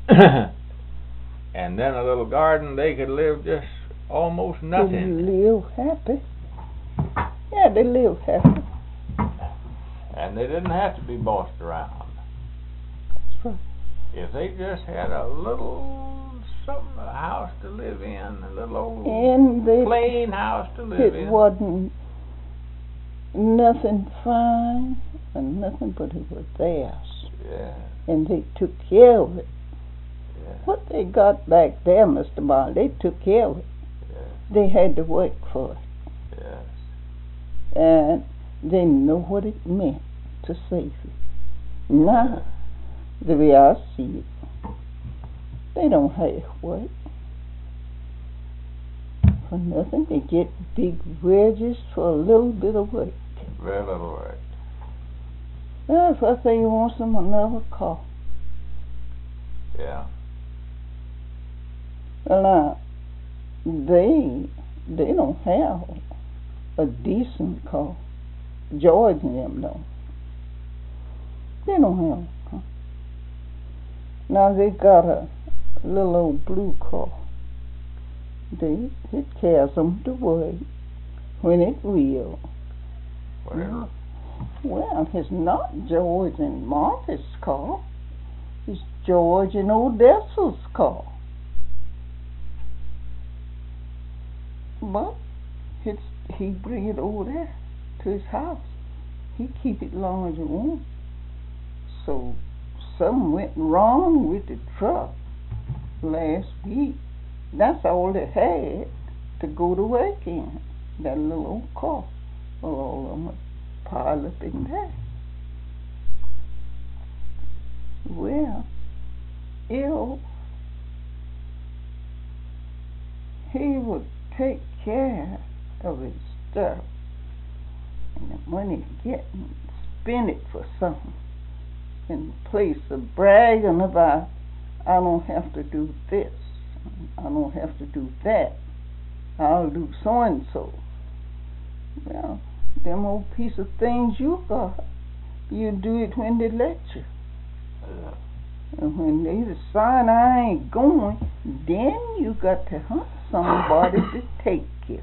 A: and then a little garden, they could live just almost nothing.
C: They live happy. Yeah, they live happy.
A: And they didn't have to be bossed around.
C: That's right.
A: If they just had a little something, a house to live in, a little old plain house to live in.
C: It wasn't nothing fine or nothing, but it was theirs.
A: Yeah.
C: And they took care of it.
A: Yeah.
C: What they got back there, Mr. Marley, they took care of it.
A: Yeah.
C: They had to work for it.
A: Yes.
C: And they know what it meant to save it. Now, the way I see it, they don't have work for nothing. They get big wages for a little bit of work.
A: Very little work.
C: Well, if I say you want some, another car.
A: Yeah.
C: Well, now, they don't have a decent car. George and them don't. They don't have a car. Now they got a little old blue car. It carries them to work when it will.
A: Whatever.
C: Well, it's not George and Martha's car. It's George and Odessa's car. But he bring it over there to his house. He keep it long as he want. So something went wrong with the truck last week. That's all they had to go to work in. That little old car. Well, all of them piled up in there. Well, he would take care of his stuff, and the money getting, spend it for something, in place of bragging about, I don't have to do this, I don't have to do that, I'll do so and so. Well, them old piece of things you got, you do it when they let you. And when they decide I ain't going, then you got to hunt somebody to take you.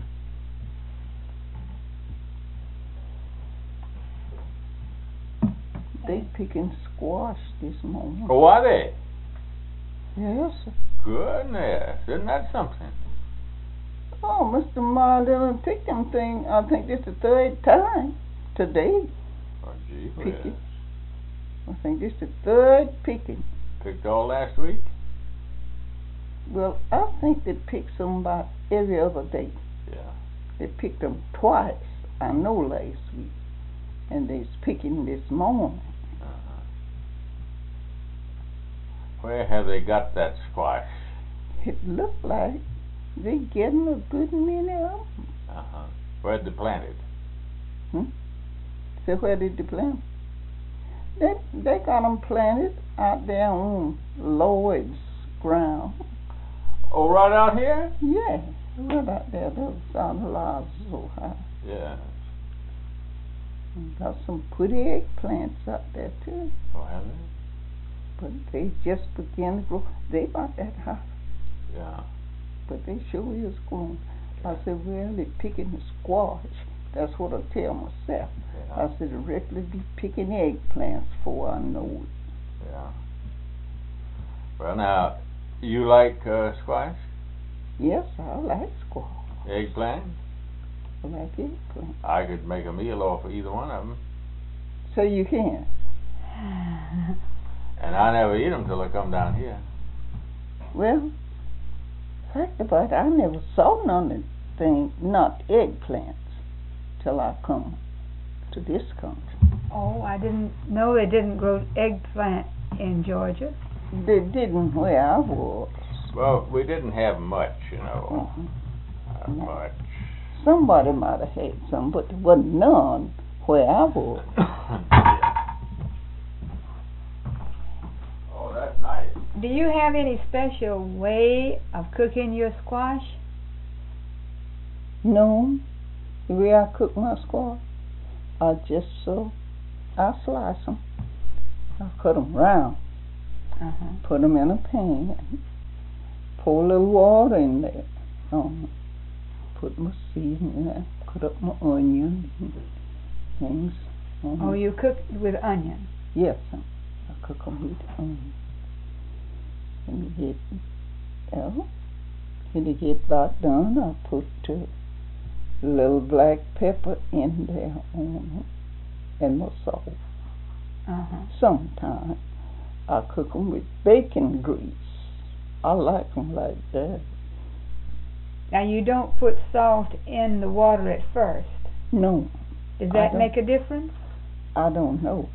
C: They picking squash this morning.
A: Oh, are they?
C: Yes, sir.
A: Goodness, isn't that something?
C: Oh, Mr. Marley picked them thing. I think this is the third time today.
A: Oh, gee whiz.
C: Picking. I think this is the third picking.
A: Picked all last week?
C: Well, I think they picked some about every other day.
A: Yeah.
C: They picked them twice, I know, last week. And they's picking this morning.
A: Uh-huh. Where have they got that squash?
C: It looked like they getting a good many of them.
A: Uh-huh. Where'd they plant it?
C: So where did they plant? They got them planted out there on Lloyd's ground.
A: Oh, right out here?
C: Yeah, right out there. Those sunflowers so high.
A: Yeah.
C: Got some pretty eggplants out there too.
A: Oh, have they?
C: But they just begin to grow. They about that high.
A: Yeah.
C: But they sure is growing. I said, well, they're picking the squash. That's what I tell myself.
A: Yeah.
C: I said, directly be picking eggplants before I know it.
A: Yeah. Well, now, you like squash?
C: Yes, I like squash.
A: Eggplant?
C: I like eggplant.
A: I could make a meal off of either one of them.
C: So you can.
A: And I never eat them till I come down here.
C: Well, fact about it, I never saw none of the things, not eggplants, till I come to this country.
B: Oh, I didn't know they didn't grow eggplant in Georgia.
C: They didn't where I was.
A: Well, we didn't have much, you know.
C: Uh-huh.
A: Not much.
C: Somebody might have had some, but there wasn't none where I was.
A: Oh, that's nice.
B: Do you have any special way of cooking your squash?
C: No, the way I cook my squash, I just I slice them. I cut them round, put them in a pan, pour a little water in there, put my seasoning in there, cut up my onion and things.
B: Oh, you cook with onion?
C: Yes, I cook them with onion. And when it get about done, I put a little black pepper in there on them and my salt. Sometimes I cook them with bacon grease. I like them like that.
B: Now you don't put salt in the water at first?
C: No.
B: Does that make a difference?
C: I don't know.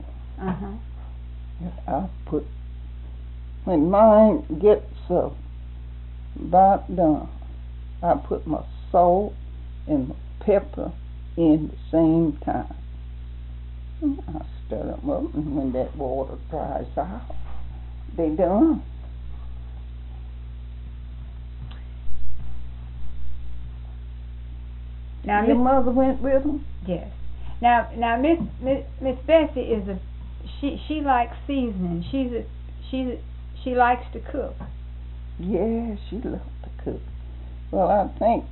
C: I put, when mine gets about done, I put my salt and my pepper in the same time. I stir them up, and when that water dries out, they done.
B: Now,
C: your mother went with them?
B: Yes. Now, Miss Bessie is she likes seasoning. She likes to cook.
C: Yeah, she loves to cook. Well, I think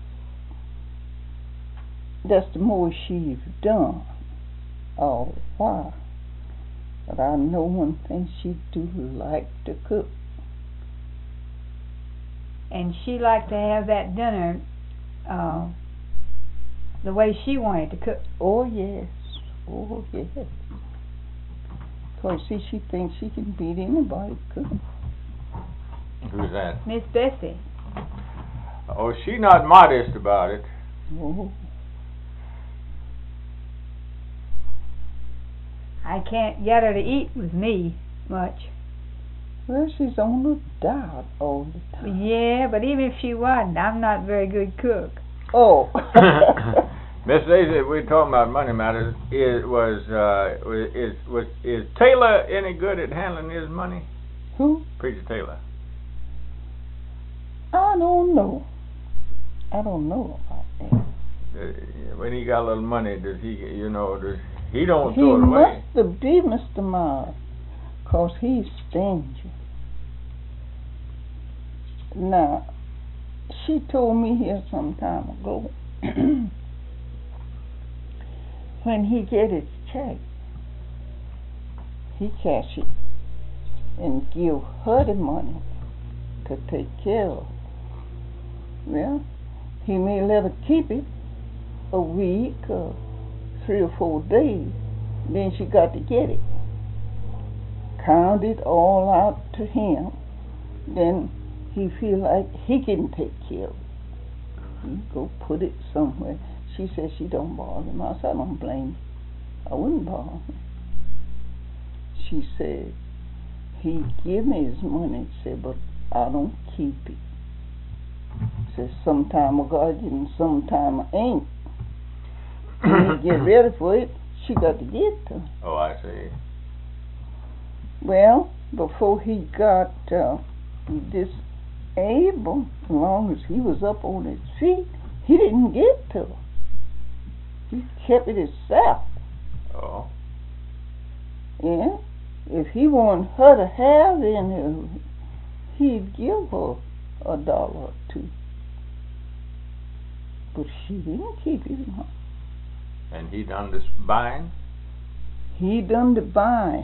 C: that's the more she's done all the while. But I know one thing, she do like to cook.
B: And she liked to have that dinner the way she wanted to cook.
C: Oh yes, oh yes. Because see, she thinks she can beat anybody cooking.
A: Who's that?
B: Miss Bessie.
A: Oh, she's not modest about it.
C: Oh.
B: I can't get her to eat with me much.
C: Well, she's on a diet all the time.
B: Yeah, but even if she wasn't, I'm not a very good cook.
C: Oh.
A: Miss Daisy, we're talking about money matters. Is Taylor any good at handling his money?
C: Who?
A: Preacher Taylor.
C: I don't know. I don't know about that.
A: When he got a little money, does he, he don't throw it away?
C: He must be Mr. Miles, 'cause he's stingy. Now, she told me here some time ago, when he get his check, he cash it and give her the money to take care of. Well, he may let her keep it a week or 3 or 4 days, then she got to get it. Count it all out to him, then he feel like he can take care of it. He go put it somewhere. She says she don't bother him. I said, I don't blame her. I wouldn't bother him. She said, he give me his money, said, but I don't keep it. Says, sometime I got it and sometime I ain't. When he get ready for it, she got to get to him.
A: Oh, I see.
C: Well, before he got disabled, as long as he was up on his feet, he didn't get to her. He kept it himself.
A: Oh.
C: Yeah. If he wanted her to have any, he'd give her $1 or $2. But she didn't keep his money.
A: And he done this buying?
C: He done the buying.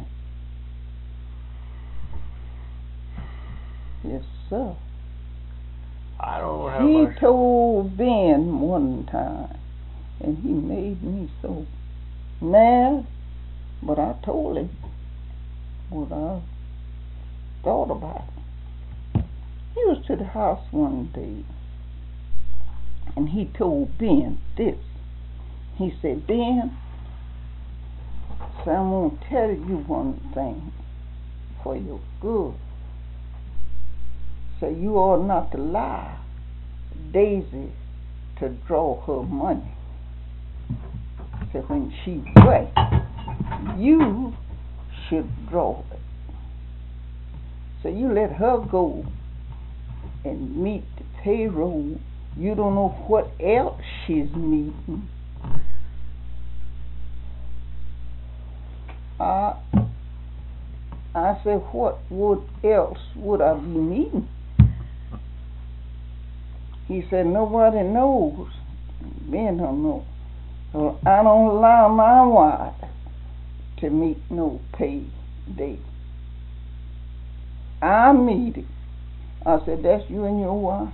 C: Yes, sir.
A: I don't have
C: He
A: much.
C: told Ben one time, and he made me so mad. But I told him what I thought about it. He was to the house one day, and he told Ben this. He said, Ben, so I'm going to tell you one thing for your good. So you ought not to lie Daisy to draw her money. So when she works, you should draw it. So you let her go and meet the payroll. You don't know what else she's meeting. I said, what else would I be meeting? He said, nobody knows. Ben don't know. So I don't allow my wife to meet no pay day. I meet it. I said, that's you and your wife.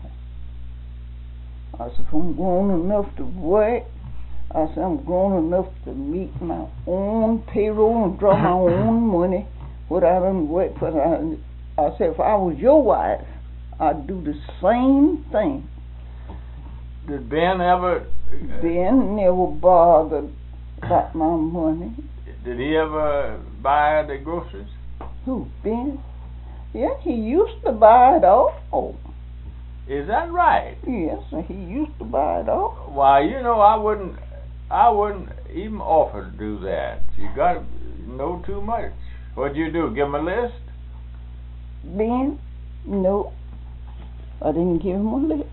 C: I said, I'm grown enough to work. I said, I'm grown enough to meet my own payroll and draw my own money without any work. But I said, if I was your wife, I'd do the same thing.
A: Did Ben ever...
C: Ben never bothered about my money.
A: Did he ever buy the groceries?
C: Who, Ben? Yeah, he used to buy it all.
A: Is that right?
C: Yes, he used to buy it all.
A: Why, you know, I wouldn't even offer to do that. You got to know too much. What'd you do, give him a list?
C: Ben, no, I didn't give him a list.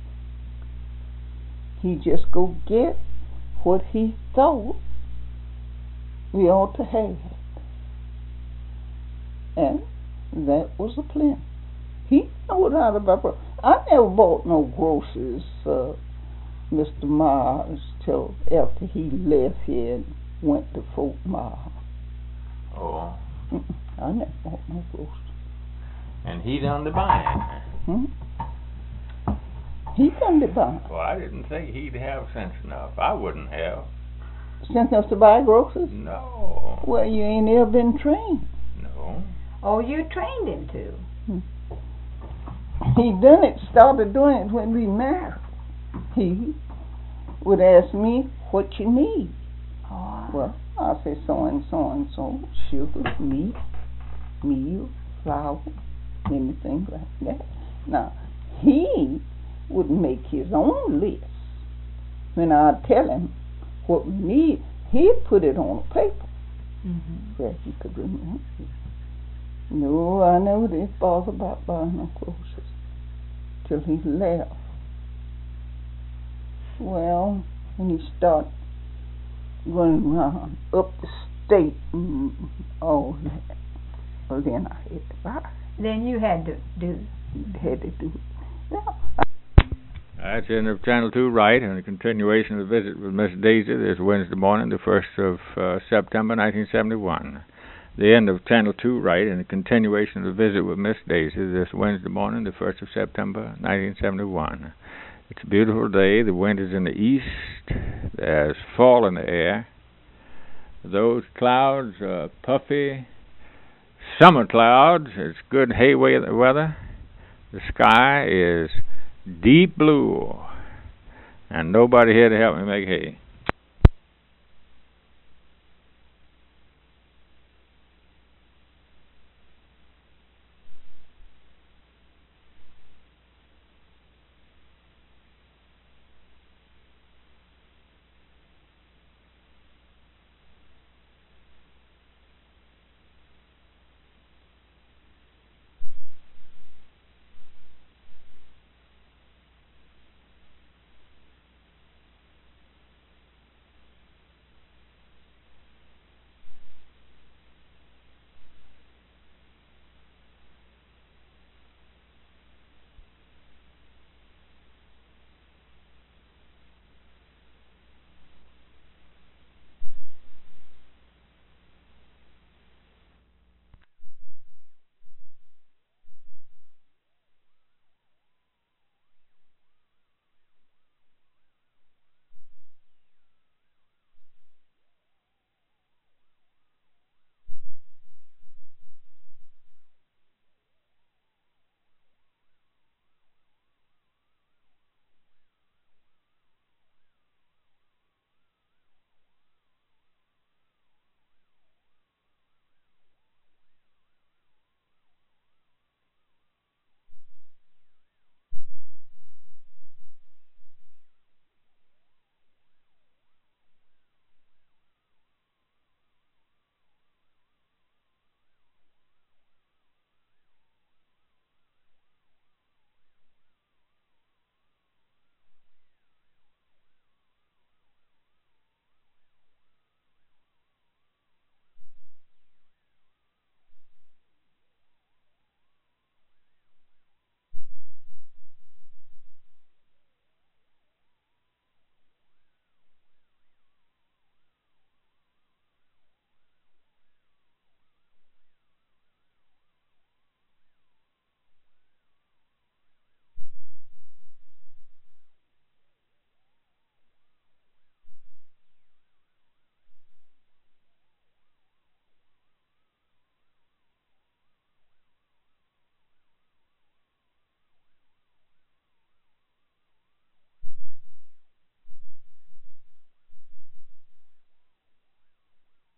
C: He just go get what he thought we ought to have. And that was a plan. He knew how to buy. I never bought no groceries, Mr. Myers, till after he left here and went to Fort Myers.
A: Oh.
C: I never bought no groceries.
A: And he done the buying.
C: He done the buying.
A: Well, I didn't think he'd have sense enough. I wouldn't have.
C: Sense enough to buy groceries?
A: No.
C: Well, you ain't ever been trained.
A: No.
B: Oh, you trained him to.
C: He done it, started doing it when we married. He would ask me, what you need?
B: Oh.
C: Well, I'll say so and so and so, sugar, meat, meal, flour, anything like that. Now, he would make his own list. When I'd tell him what we need, he'd put it on a paper where he could remember. No, I never did bother about buying no groceries till he left. Well, when he started running around up the state and all that, well, then I had to buy.
B: Then you had to do.
C: Had to do it. Yeah.
A: That's the end of Channel 2 Right, and a continuation of the visit with Miss Daisy this Wednesday morning, the 1st of September, 1971. The end of Channel 2 Right, and a continuation of the visit with Miss Daisy this Wednesday morning, the 1st of September, 1971. It's a beautiful day. The wind is in the east. There's fall in the air. Those clouds are puffy summer clouds. It's good hay weather. The sky is deep blue, and nobody here to help me make hay.